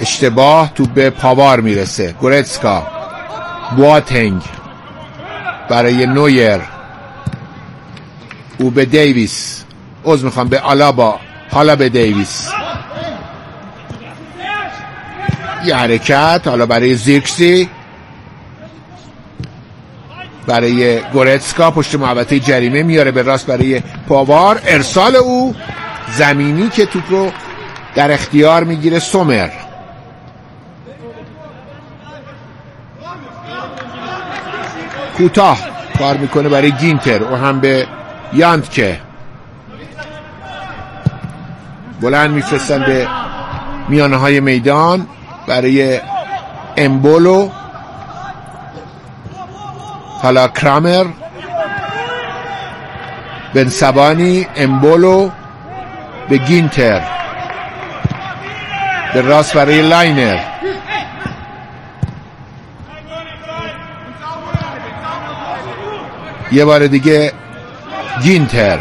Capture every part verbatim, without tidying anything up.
اشتباه. توپ به پاوار میرسه. گورتسکا، بواتنگ برای نویر، او به دیویس، عذر میخوام به آلابا، حالا به دیویس. یه حرکت حالا برای زیرکسی، برای گورتسکا پشت محوطه جریمه میاره به راست برای پاوار. ارسال او زمینی که توپ رو در اختیار میگیره سومر. کوتاه کار میکنه برای گینتر، او هم به یانتکه. بلند میفرستن به میانه های میدان برای امبولو، حالا کرامر، بنسبانی، امبولو به گینتر، به راست برای لاینر. یه بار دیگه گینتر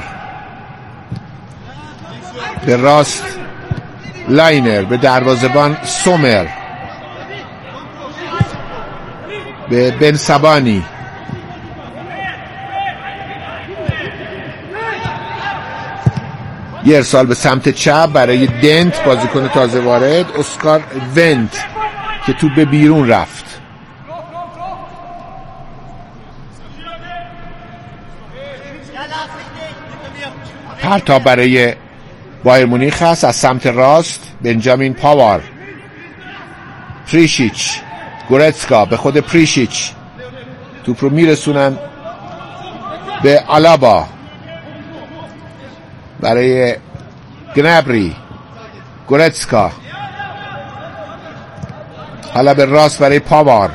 به راست لاینر، به دروازه‌بان سومر، به بنسبانی، یه ارسال به سمت چپ برای دنت، بازیکن تازه وارد، اسکار ونت که توپ به بیرون رفت. پرتاب برای بایر مونیخ هست از سمت راست. بنجامین پاوار، پریشیچ، گورتسکا به خود پریشیچ، توپ رو میرسونن به آلابا برای گنبری، گورتسکا، حالا به راست برای پاوار،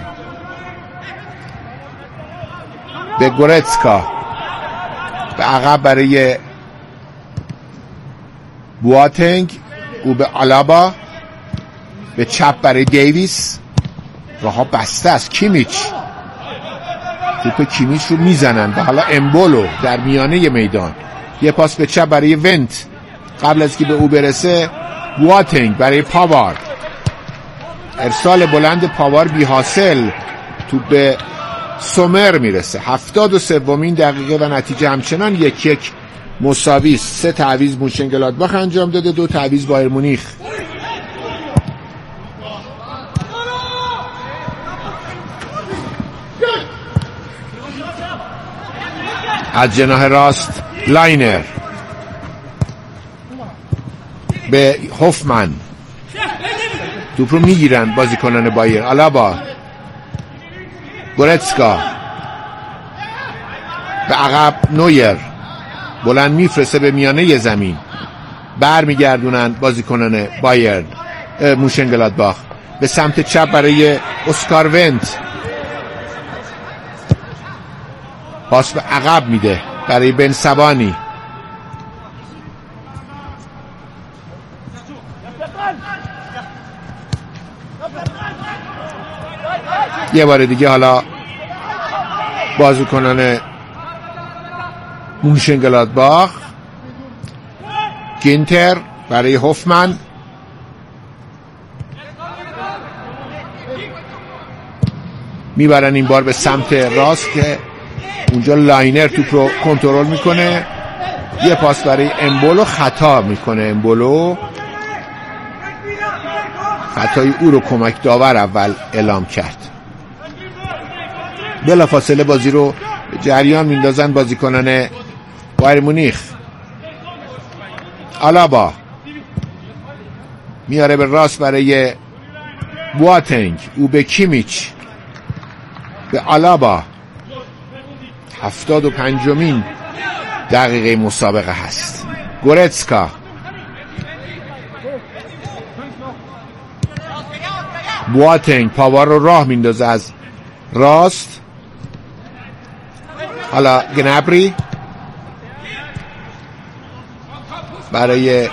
به گورتسکا، به عقب برای بواتنگ، او به آلابا، به چپ برای دیویس. راه بسته است. کیمیچ، توپ کیمیچ رو میزنن و حالا امبولو در میانه میدان. یه پاس به چپ برای ونت، قبل از که به او برسه بواتنگ برای پاوار. ارسال بلند پاوار بی حاصل، توپ به سومر میرسه. هفتاد و سومین دقیقه و نتیجه همچنان یک یک مساوی. سه تعویض موشنگلادباخ انجام داده، دو تعویض بایر مونیخ. از جناح راست لاینر به هوفمن، توپ رو میگیرن بازیکنان بایر. آلابا، گورتسکا به عقب، نویر بلند میفرسته به میانه زمین، بر میگردونن بازیکنان بایر موشنگلادباخ به سمت چپ برای اسکار ونت، پاس به عقب میده برای بنسبانی، یه بار دیگه حالا بازیکنان موشنگلادباخ، گینتر برای هوفمن، میبرن این بار به سمت راست که اونجا لاینر توپ رو کنترل میکنه. یه پاس برای امبولو، خطا میکنه امبولو، خطای او رو کمک داور اول اعلام کرد. بلافاصله بازی رو جریان میندازن بازیکنان بایر مونیخ. آلابا میاره به راست برای بواتنگ، او به کیمیچ، به آلابا. هفتاد و پنجمین دقیقه مسابقه هست. گورتسکا، بواتنگ پاوار رو راه میندازه از راست. حالا گنبری برای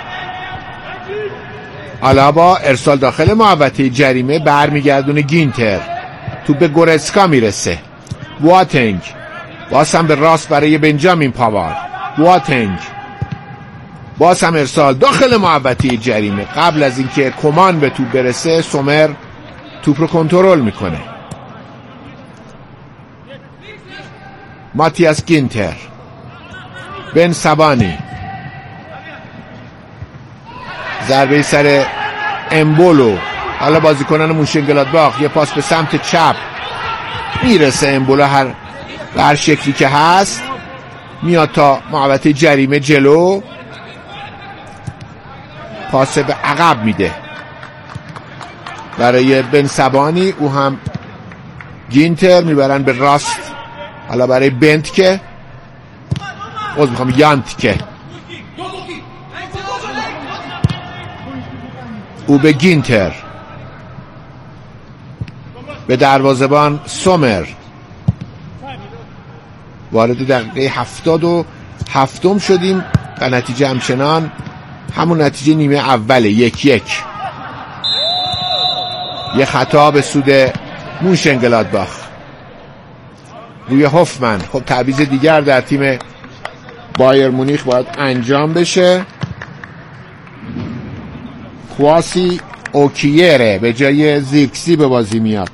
آلابا، ارسال داخل محوطه جریمه، برمیگردونه گینتر، تو به گورتسکا میرسه. بواتنگ، باز هم به راست برای بنجامین پاوار. بواتنگ باز هم ارسال داخل محوطه جریمه. قبل از اینکه کمان به توپ برسه سومر توپ رو کنترل میکنه. ماتیاس گینتر، بن سبانی، ضربه سر امبولو. حالا بازیکنان موشنگلادباخ یه پاس به سمت چپ، میرسه امبولو هر بر شکلی که هست میاد تا محوطه جریمه جلو، پاس به عقب میده برای بن سبانی. او هم گینتر میبرن به راست، حالا برای بنت که باز میخوام یانت که او به گینتر، به دروازه‌بان سومر. وارد دقیقه هفتاد و هفتم شدیم و نتیجه همچنان همون نتیجه نیمه اوله، یک یک. یه خطا به سود موشنگلادباخ روی هوفمن. خب تعویض دیگر در تیم بایر مونیخ باید انجام بشه. کواسی اوکیره به جای زیرکسی به بازی میاد.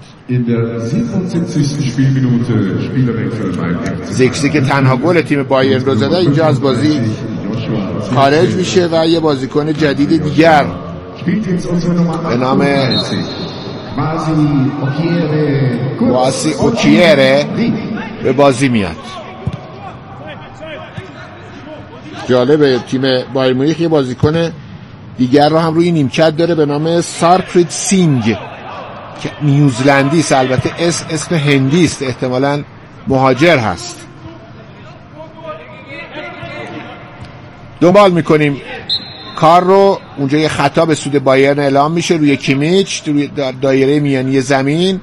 زیرکسی که تنها گل تیم بایر رو زده اینجا از بازی خارج میشه و یه بازیکن جدید دیگر به نام کواسی اوکیره به بازی میاد. جالبه تیم بایر مونیخ یه بازیکن دیگر رو هم روی نیمکت داره به نام سارپریت سینگ که نیوزلندی است، البته اس اسم هندی است، احتمالاً مهاجر هست. دنبال میکنیم کار رو. اونجا یه خطا به سود بایرن اعلام میشه روی کیمیچ روی دایره میانی زمین.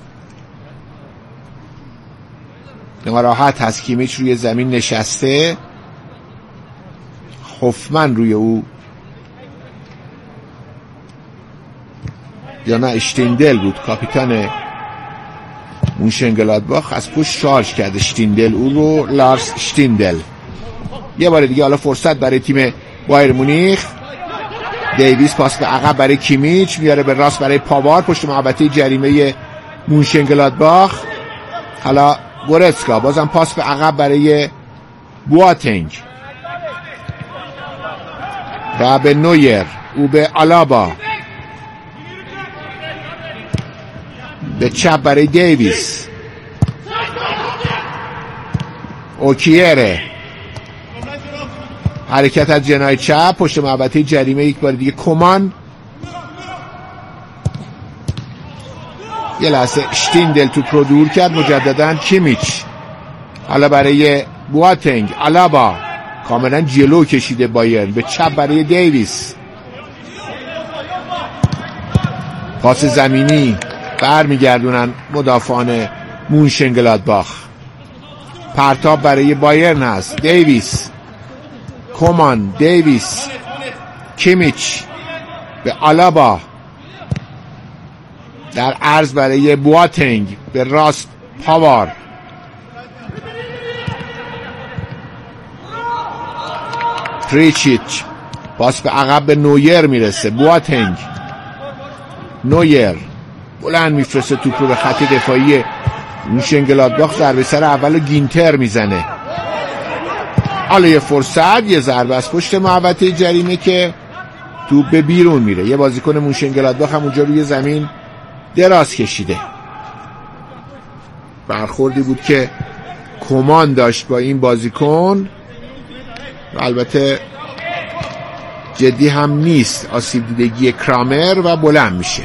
ناراحت هست کیمیچ، روی زمین نشسته. هوفمن روی او یا نه اشتیندل بود کاپیتان موشنگلادباخ، از پشت شارژ کرده اشتیندل او رو، لارس اشتیندل. یه بار دیگه حالا فرصت برای تیم بایر مونیخ. دیویس پاس به عقب برای کیمیچ، میاره به راست برای پاوار پشت محوطه جریمه موشنگلادباخ. حالا گورتسکا بازم پاس به عقب برای بواتنگ و به نویر، او به آلابا، به چپ برای دیویس، اوکیره حرکت از جناح چپ پشت محوطه جریمه. یک بار دیگه کمان، یه لحظه شتیندل توپ رو دور کرد، مجددا کیمیچ، حالا برای بواتنگ، آلابا کاملا جلو کشیده بایرن، به چپ برای دیویس، پاس زمینی برمیگردونن مدافعان مونشنگلادباخ. پرتاب برای بایرن هست، دیویس، کومان، دیویس، کیمیچ به آلابا، در عرض برای بواتنگ، به راست پاوار، پریچیچ پاس به عقب به نویر میرسه، بواتنگ، نویر بلند میفرسته توپ رو به خط دفاعی موشنگلادباخ. ضربه سر اول گینتر میزنه. حالا یه فرصت، یه ضربه از پشت محوطه جریمه که توپ به بیرون میره. یه بازیکن موشنگلادباخ هم اونجا روی زمین دراز کشیده. برخوردی بود که کمان داشت با این بازیکن، البته جدی هم نیست، آسیب دیدگی کرامر و بلند میشه.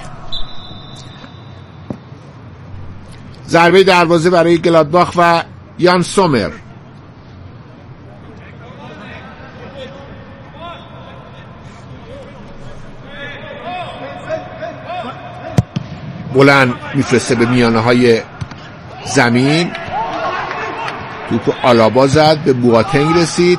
ضربه دروازه برای گلادباخ و یان سومر. بلند میفرسته به میانه های زمین، توپ آلابا زد، به بواتنگ رسید.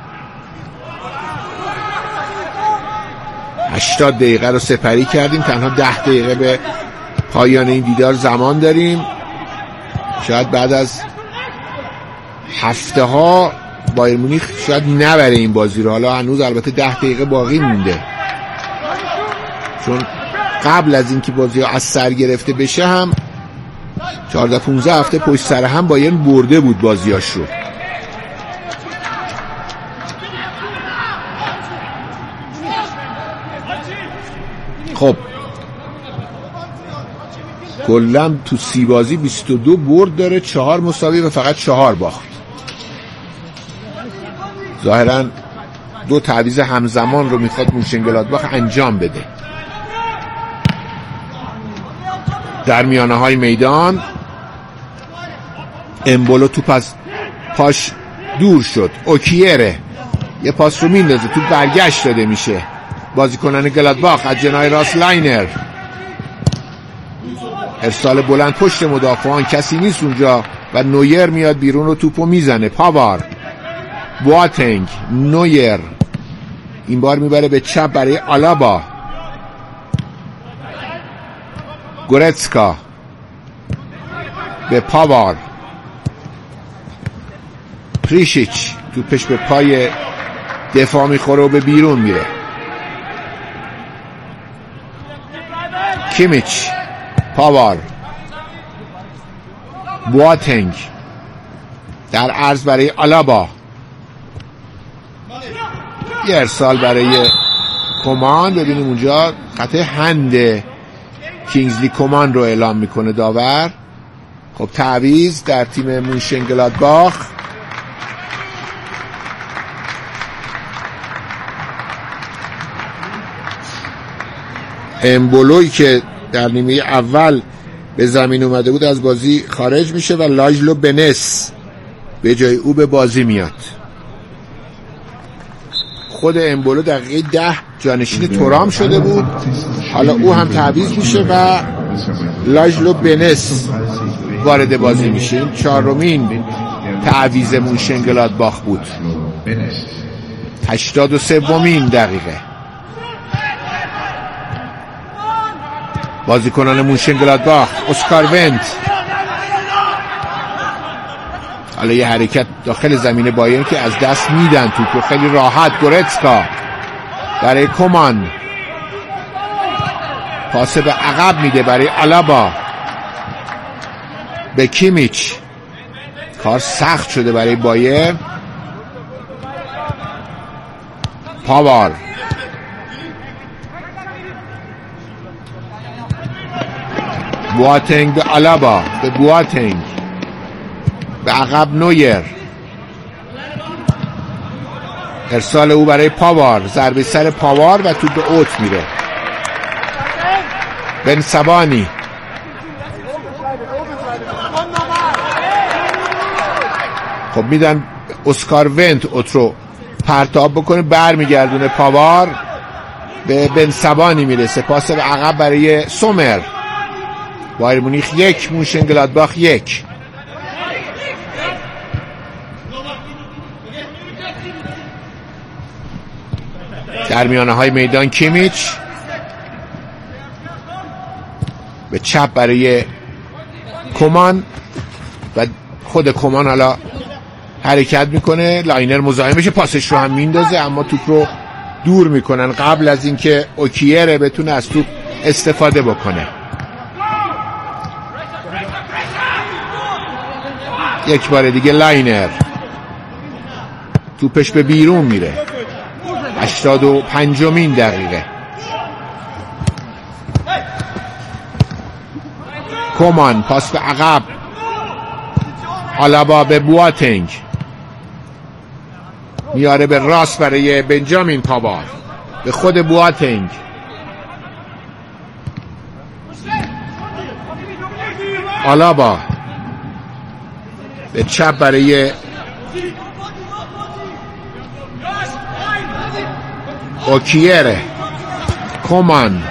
هشتاد دقیقه رو سپری کردیم، تنها ده دقیقه به پایان این دیدار زمان داریم. شاید بعد از هفته ها بایر مونیخ شاید نبره این بازی رو. حالا هنوز البته ده دقیقه باقی مونده، چون قبل از اینکه بازی ها از سر گرفته بشه هم چهارده پانزده هفته پشت سر هم بایرن برده بود بازیاش رو. خب کلا تو سی بازی بیست و دو برد داره، چهار مساوی و فقط چهار باخت. ظاهرا دو تعویض همزمان رو میخواد مونشنگلادباخ انجام بده. در میانه های میدان امبولو توپ از پاش دور شد، اوکیره یه پاس رو میندازه، توپ برگشت داده میشه. بازیکنان گلادباخ از جناح راست لاینر، ارسال بلند پشت مدافعان، کسی نیست اونجا و نویر میاد بیرون رو توپو میزنه. پاوار، بواتنگ، نویر این بار میبره به چپ برای آلابا، گورتسکا به پاوار، پریشیچ توپش به پای دفاع میخوره و به بیرون میره. کیمیچ، پاوار، بواتنگ در عرض برای آلابا، یه ارسال برای کمان. ببینیم اونجا خط هند کینگزلی کمان رو اعلام میکنه داور. خب تعویض در تیم مونشنگلادباخ. امبولوی که در نیمه اول به زمین اومده بود از بازی خارج میشه و لاجلو بنس به جای او به بازی میاد. خود امبولو دقیقه ده جانشین تورام شده بود، حالا او هم تعویض میشه و لاجلو بنس وارد بازی میشه. این چهارمین تعویض مونشنگلادباخ بود، هشتاد و سومین دقیقه. بازیکنان مونشنگلادباخ، اسکار ونت، حالا یه حرکت داخل زمین بایرن که از دست میدن توپو خیلی راحت. گورتسکا برای کمان، پاس به عقب میده برای آلابا، به کیمیچ. کار سخت شده برای بایر. پاوار، بواتنگ به آلابا، به بواتنگ به عقب، نویر ارسال او برای پاوار، ضربه سر پاوار و توپ به اوت میره. بن سبانی، خب میدن اسکار ونت اوت رو پرتاب بکنه، برمیگردونه پاوار به بن سبانی میرسه. پاس به عقب برای سومر. بایر مونیخ یک، مونشنگلادباخ یک. در میانه های میدان کیمیچ به چپ برای کمان و خود کمان حالا حرکت میکنه، لاینر مزاحم میشه، پاسش رو هم میندازه اما توپ رو دور میکنن قبل از اینکه اوکیره بتونه از توپ استفاده بکنه. یک بار دیگه لاینر توپش به بیرون میره. هشتاد و پنجمین دقیقه. کمان، پاس به عقب، آلابا به بواتنگ، میاره به راست برای بنجامین پاوار، به خود بواتنگ، آلابا به چپ برای اوکیره، کمان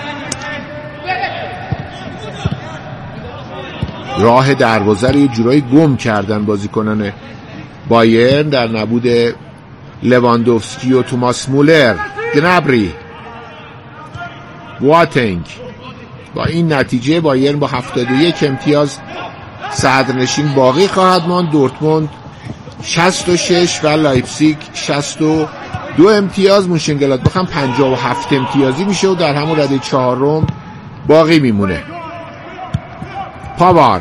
راه دروازه رو یه جورایی گم کردن بازیکنان بایرن در نبود لواندوفسکی و توماس مولر. گنبری، بواتنگ. با این نتیجه بایرن با هفتاد و یک امتیاز صدرنشین باقی خواهد ماند. دورتموند شصت و شش و لایپزیگ شصت و دو امتیاز. مونشنگلادباخ هم پنجاه و هفت امتیازی میشه و در همون رده چهارم باقی میمونه. پاوار،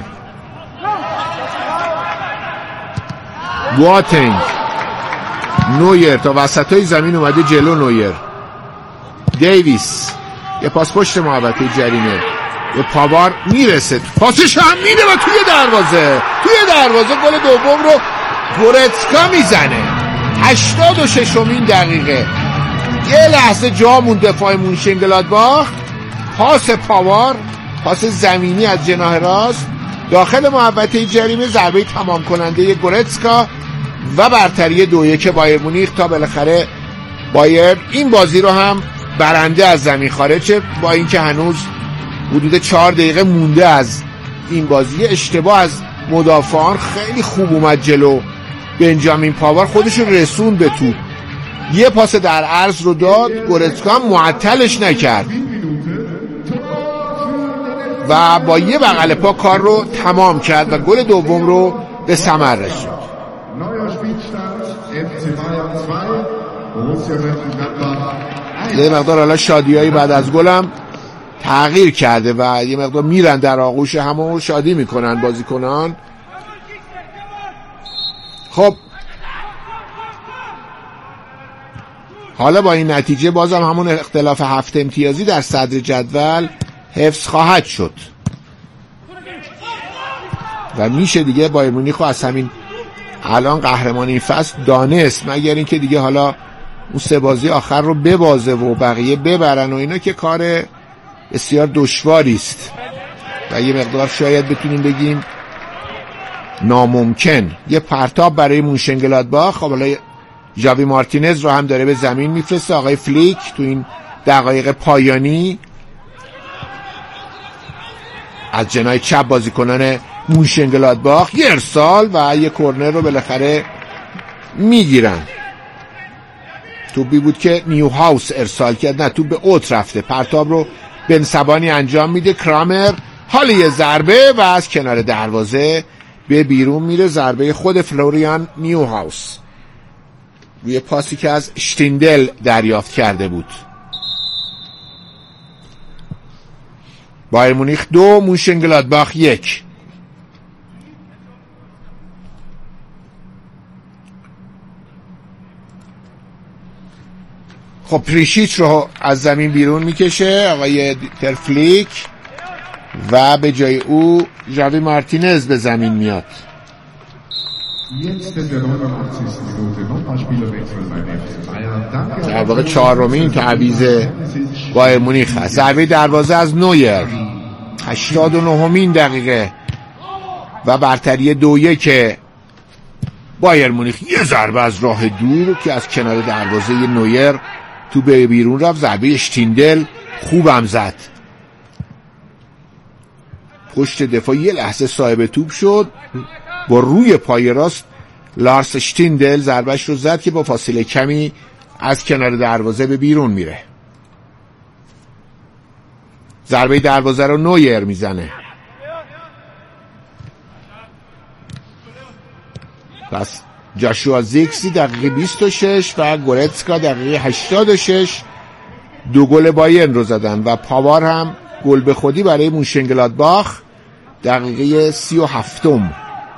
بواتنگ، نویر تا وسط های زمین اومده جلو. نویر، دیویس، یه پاس پشت محوطه جریمه به پاوار میرسه، پاسش هم میده و توی دروازه توی دروازه گل دوم رو گورتسکا میزنه. هشتاد و ششمین دقیقه. یه لحظه جا موند دفاع مونشنگلادباخ. پاس پاوار، پاس زمینی از جناح راست داخل محوطه جریمه، ضربه تمام کننده گورتسکا و برتری دو یک بایر مونیخ تا بالاخره بایر این بازی رو هم برنده از زمین خارج شه. با اینکه هنوز حدود چهار دقیقه مونده از این بازی، اشتباه از مدافعان خیلی خوب اومد جلو. بنجامین پاوار خودش رو رسون به توپ، یه پاس در عرض رو داد، گورتسکا هم معطلش نکرد و با یه بغل پا کار رو تمام کرد و گل دوم رو به ثمر رسوند. یه مقدار حالا شادیایی بعد از گلم تغییر کرده و یه مقدار میرن در آغوش همون شادی میکنن بازیکنان. خب حالا با این نتیجه بازم همون اختلاف هفت امتیازی در صدر جدول حفظ خواهد شد و میشه دیگه بایر مونیخ از همین الان قهرمان این فصل دانست، مگر اینکه دیگه حالا اون سه بازی آخر رو ببازه و بقیه ببرن و اینا که کار بسیار دشواری است و یه مقدار شاید بتونیم بگیم ناممکن. یه پرتاب برای مونشنگلادباخ. خب حالا ژاوی مارتینز رو هم داره به زمین میفرسته آقای فلیک تو این دقایق پایانی. از جناح چپ بازیکنان مونشنگلادباخ یه ارسال و یه کرنر رو بالاخره میگیرن. توپی بود که نیو هاوس ارسال کرد، نه توپ به اوت رفته. پرتاب رو بن سبانی انجام میده. کرامر حالا یه ضربه و از کنار دروازه به بیرون میره. ضربه خود فلوریان نیو هاوس روی پاسی که از شتیندل دریافت کرده بود. بایر مونیخ دو، مونشنگلادباخ یک. خب پریشیچ رو از زمین بیرون میکشه آقای ترفلیک و به جای او ژاوی مارتینز به زمین میاد. در واقع چهارمین تعویض بایر مونیخ هست. ضربه دروازه از نویر، هشتاد و نهمین دقیقه و برتری دو یک بایر مونیخ. یه ضربه از راه دور که از کنار دروازه نویر تو به بیرون رفت. ضربه شتیندل خوبم زد، پشت دفاع یه لحظه صاحب توپ شد، با روی پای راست لارس شتیندل ضربهش رو زد که با فاصله کمی از کنار دروازه به بیرون میره. ضربه دروازه رو نویر میزنه. پس جاشوا زیکسی دقیقه بیست و شش و گورتسکا دقیقه هشتاد و شش دو گل بایرن رو زدن و پاوار هم گل به خودی برای مونشنگلادباخ دقیقه سی و هفتم.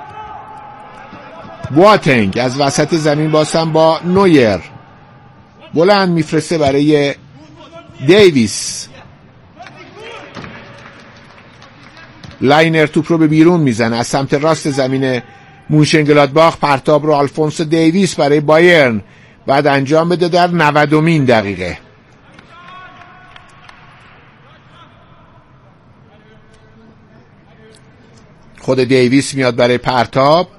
بواتنگ از وسط زمین باسم با نویر بلند میفرسته برای دیویس. لاینر توپ رو به بیرون میزنه از سمت راست زمین مونشنگلادباخ. پرتاب رو آلفونسو دیویس برای بایرن بعد انجام بده در نودمین دقیقه. خود دیویس میاد برای پرتاب.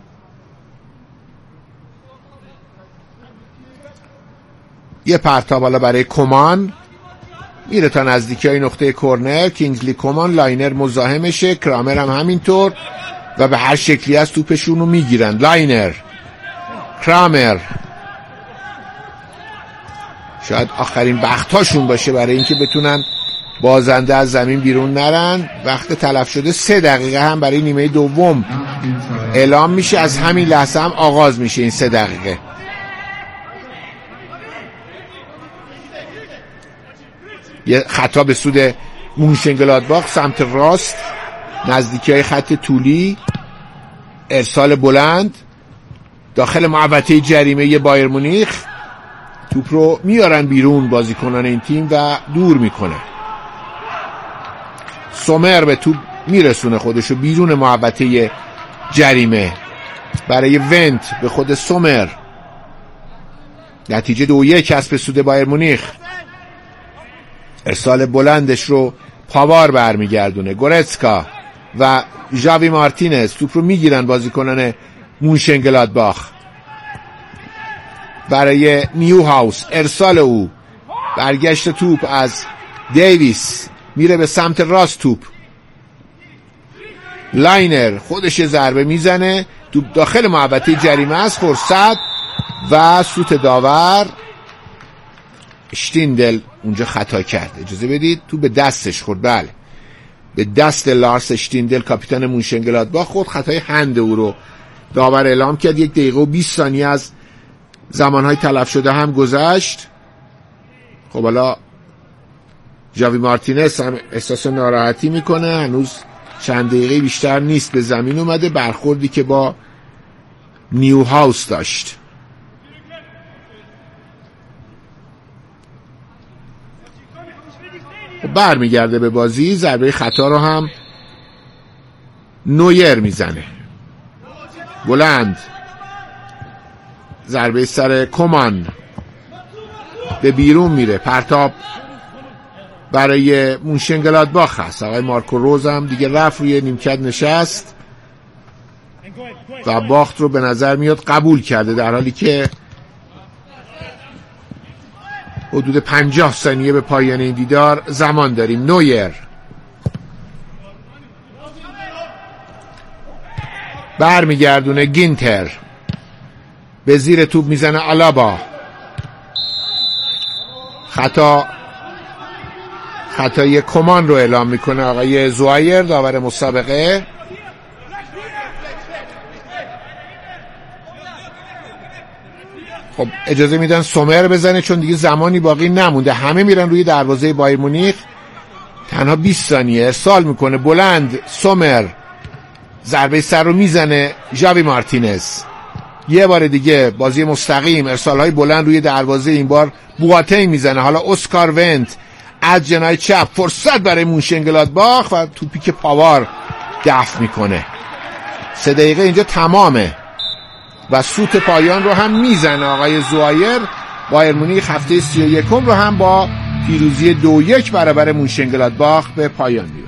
یه پرتاب حالا برای کمان، میره تا نزدیکی های نقطه کرنر. کینگزلی کمان لاینر مزاحمشه، کرامر هم همینطور و به هر شکلی از توپشون رو میگیرن. لاینر، کرامر، شاید آخرین بختاشون باشه برای اینکه بتونن بازنده از زمین بیرون نرن. وقت تلف شده. سه دقیقه هم برای نیمه دوم اعلام میشه، از همین لحظه هم آغاز میشه این سه دقیقه. یه خطا به سود مونشنگلادباخ سمت راست نزدیکی های خط طولی، ارسال بلند داخل محوطه جریمه بایر مونیخ، توپ رو میارن بیرون بازیکنان این تیم و دور میکنه. سومر به توپ میرسونه خودشو بیرون محوطه جریمه برای ونت به خود سومر. نتیجه دو یک است به سود بایر مونیخ. ارسال بلندش رو پاوار برمیگردونه. گورتسکا و ژاوی مارتینز توپ رو میگیرن بازیکنان مونشنگلادباخ. برای نیو هاوس ارسال او، برگشت توپ از دیویس میره به سمت راست، توپ لاینر خودش ضربه میزنه، توپ داخل محوطه جریمه است. فرصت و سوت داور شتیندل اونجا خطا کرد. اجازه بدید، تو به دستش خورد. بله به دست لارس شتیندل کاپیتان مونشنگلادباخ خورد. خطای هند او رو داور اعلام کرد. یک دقیقه و بیست ثانیه از زمانهای تلف شده هم گذشت. خب حالا ژاوی مارتینز هم احساس ناراحتی میکنه، هنوز چند دقیقه بیشتر نیست به زمین اومده. برخوردی که با نیو هاوس داشت. بر میگرده به بازی. ضربه خطا رو هم نویر میزنه. بلند ضربه سر کمان به بیرون میره. پرتاب برای مونشنگلادباخ هست. آقای مارکو روز هم دیگه رفت روی نیمکت نشست و باخت رو به نظر میاد قبول کرده، در حالی که حدود پنجاه ثانیه به پایان این دیدار زمان داریم. نویر برمیگردونه. گینتر به زیر توپ میزنه. آلابا خطا خطای کمان رو اعلام میکنه آقای زوایر داور مسابقه. خب اجازه میدن سومر بزنه چون دیگه زمانی باقی نمونده. همه میرن روی دروازه بایر مونیخ. تنها بیست ثانیه. ارسال میکنه بلند. سومر ضربه سر رو میزنه. ژاوی مارتینز یه بار دیگه بازی مستقیم، ارسال های بلند روی دروازه. این بار بواتنگ میزنه. حالا اسکار ونت از جناح چپ. فرصت برای مونشنگلادباخ و توپی که پاوار دفع میکنه. سه دقیقه اینجا تمامه و سوت پایان رو هم میزنه آقای زوایر. بایر مونیخ هفته سی و یکم رو هم با پیروزی دو یک برابر مونشنگلادباخ به پایان میبره.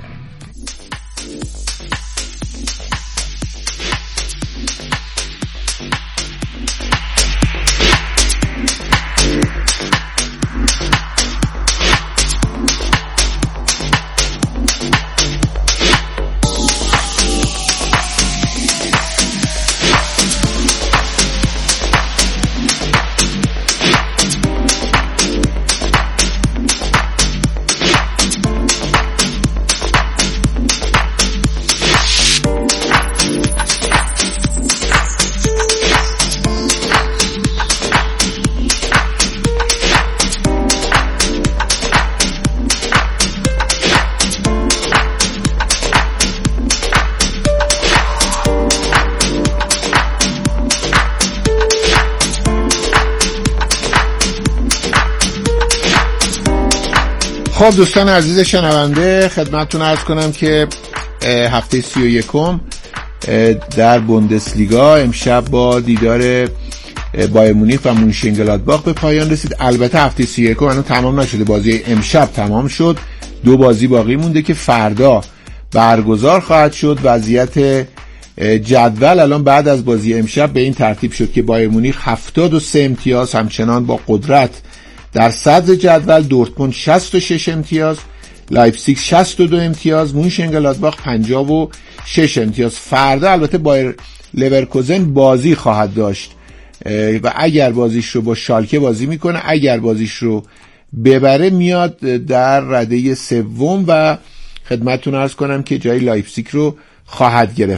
خب دوستان عزیز شنونده، خدمتتون عرض کنم که هفته سی و یکم در بوندسلیگا امشب با دیدار بایر مونیخ و مونشنگلادباخ به پایان رسید. البته هفته سی و یکم هنوز تمام نشده، بازی امشب تمام شد، دو بازی باقی مونده که فردا برگزار خواهد شد. وضعیت جدول الان بعد از بازی امشب به این ترتیب شد که بایر مونیخ هفتاد و سه امتیاز همچنان با قدرت در صدر جدول، دورتموند شصت و شش امتیاز، لایپزیگ شصت و دو امتیاز، مونشنگلادباخ پنجاه و شش امتیاز. فردا البته بایر لورکوزن بازی خواهد داشت و اگر بازیش رو با شالکه بازی میکنه، اگر بازیش رو ببره میاد در رده سوم و خدمتتون عرض کنم که جای لایپزیگ رو خواهد گرفت.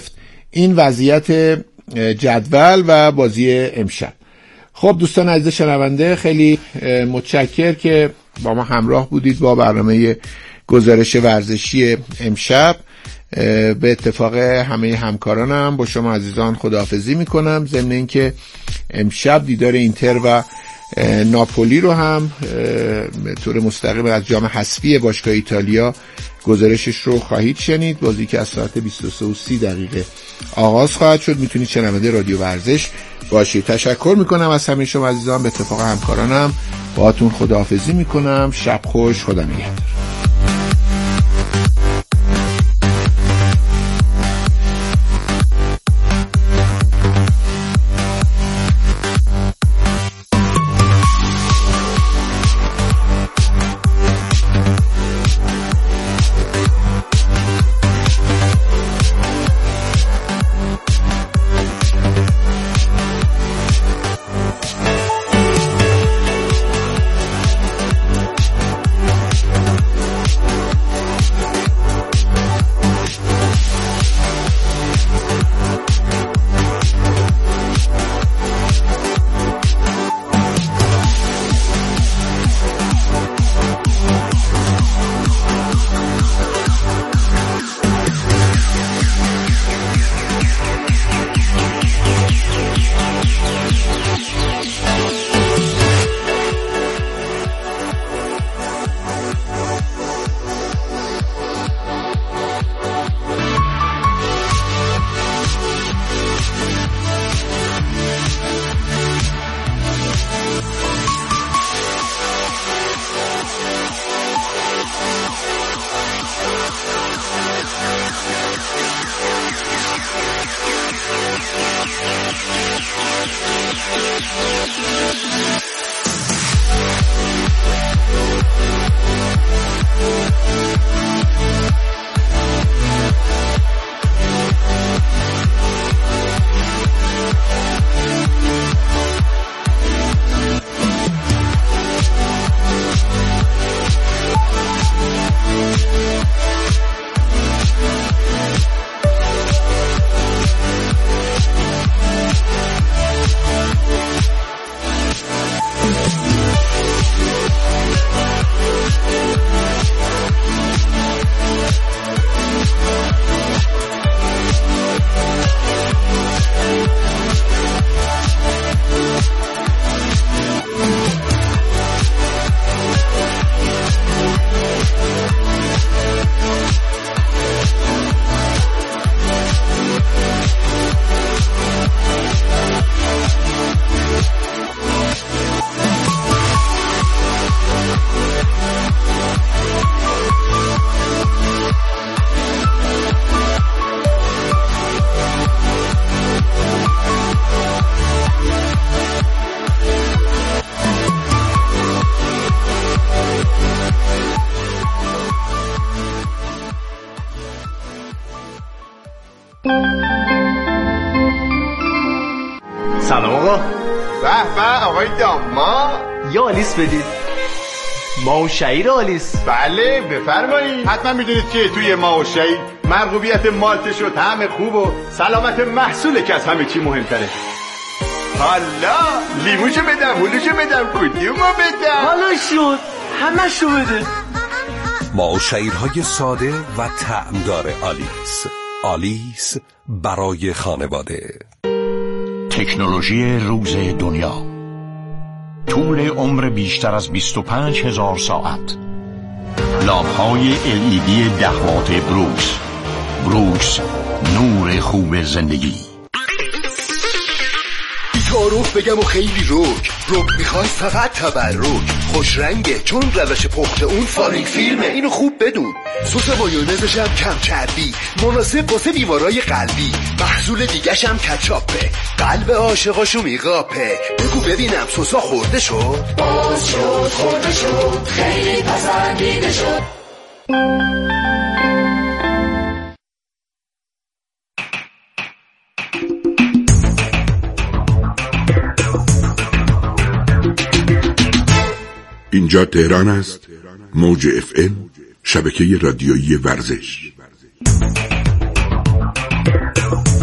این وضعیت جدول و بازی امشب. خب دوستان عزیز شنونده، خیلی متشکر که با ما همراه بودید با برنامه گزارش ورزشی امشب. به اتفاق همه همکارانم با شما عزیزان خداحافظی میکنم، ضمن اینکه امشب دیدار اینتر و ناپولی رو هم به طور مستقیم از جام حذفی باشگاه ایتالیا گزارشش رو خواهید شنید. بازی که از ساعت بیست و سه و سی دقیقه آغاز خواهد شد. میتونید شنونده رادیو ورزش باشید. تشکر میکنم از همه شما عزیزان، به اتفاق همکارانم باهاتون خداحافظی میکنم. شب خوش، خدا نگهدار. سلام آقا. به به آقای داماد، یه آلیس بدید. ماه و شعیر آلیس. بله بفرمایید. حتما میدونید که توی ماه و شعیر مرغوبیت مالتش و طعم خوب و سلامت محصوله که از همه چی مهمتره. حالا لیموشو بدم، هلوشو بدم، کدومو بدم؟ حالا شد همه شو بده. ماه و شعیرهای ساده و طعمدار آلیس. آلیس برای خانواده. تکنولوژی روز دنیا، طول عمر بیشتر از بیست و پنج هزار ساعت. لامپ‌های ال ای دی ده وات بروکس. بروکس، نور خوب زندگی. تعارف بگم و خیلی روک روک میخوای فقط تبرک، خوش رنگه چون روش پخت اون فارینگ فیلمه، اینو خوب بدون. سس مایونزش هم کم چربی، مناسب واسه بیمارای قلبی. محصول دیگه‌ش هم کچاپه، قلب عاشقاشو میقاپه. بگو ببینم سسا خورده شد؟ باز شد خورده شد، خیلی پسندیده شد. اینجا تهران است. موج اف ام، شبکه رادیویی ورزش.